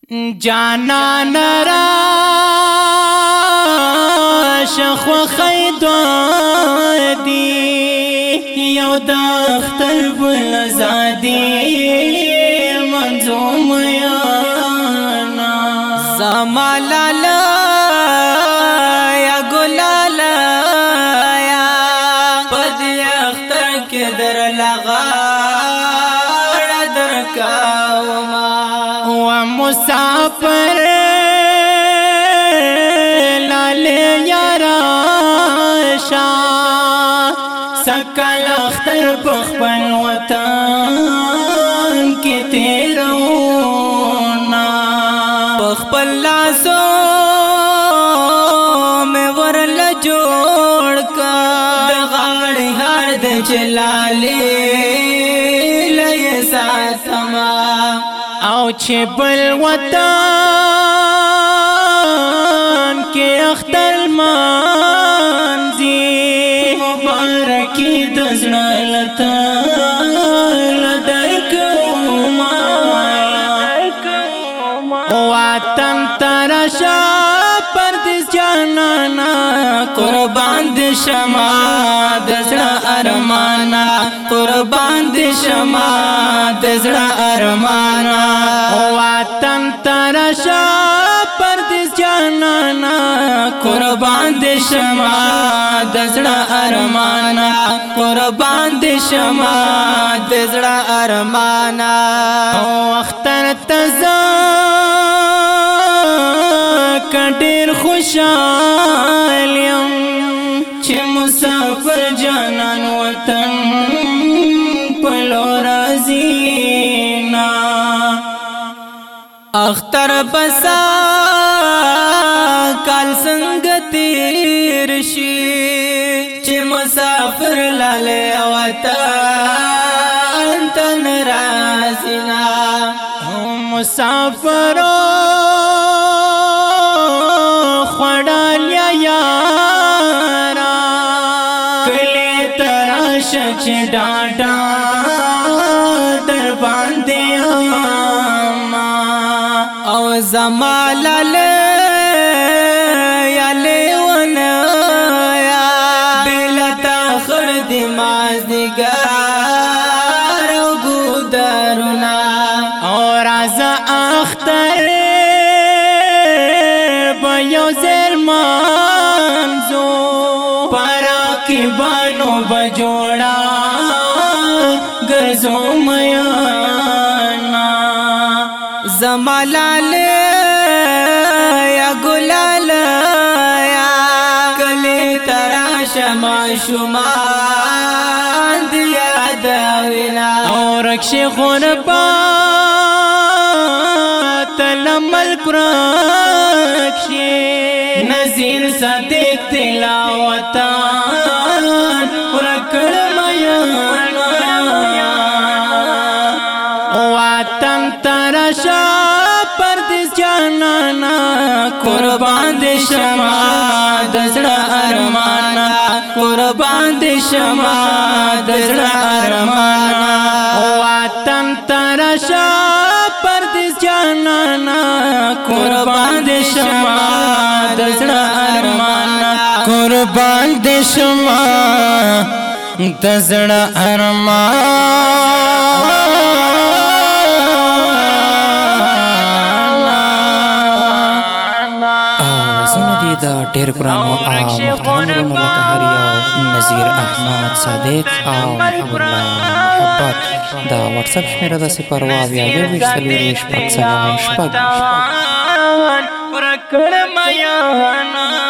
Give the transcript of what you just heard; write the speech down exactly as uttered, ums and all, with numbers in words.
جانان را شخو خیدو دی یو دختر بلزادی منظوم یانا زمالالا یا گلالا یا پدی اختر کی در لغا در کاوما و مسافر لالی یارا شا سکل اختر بخبن وطن کی تیرونا بخبن لاسو میں ورل جوڑ کا دغاڑی ہر د چلالی لئے ساتما او چه بل وطن کے اختر منزی مبارکی دزنالتا لدرکوما وطن ترشا پردس جانانا قربان دی شما دزڑا ارمانا قربان دی شما دزڑا ارمانا وطن ترشا پردس جانانا قربان دی شما دزڑا ارمانا قربان دی شما دزڑا ارمانا اختر تزا کډیر خوشحال یم چې مسافر جانان وطن پلو رازینا اختر بسا کال څنګه تیر شي چې مسافر لاله وطن تن رازینا مسافر شچ ډاډا در باندې او زمالل یا لیون یا بلا تاخر دی مازدیګار او ګودرنا او راز اختر بيو زلمان زو پرا کی بانو بجوڑا گرزو میانا زمالال یا گلال یا کلی تراش معشومان دیا داوینا اور رکش غربا تلمل کرکشی نظیر صدیق تلاوتا وطن ترشا پردس جانانا قربان دی شما دزڑا ارمانا قربان دی شما دزڑا ارمانا وطن ترشا پردس جانانا قربان دی شما دزڑا ارمانا قربان دی شما دزڑا ارمانا دا ډیر ګران او محترم لکه نذیر احمد صادق او محمد محبت دا واتس اپ شمیره د صفر واو یا یو ویشت څلور شپږ څلور شپږ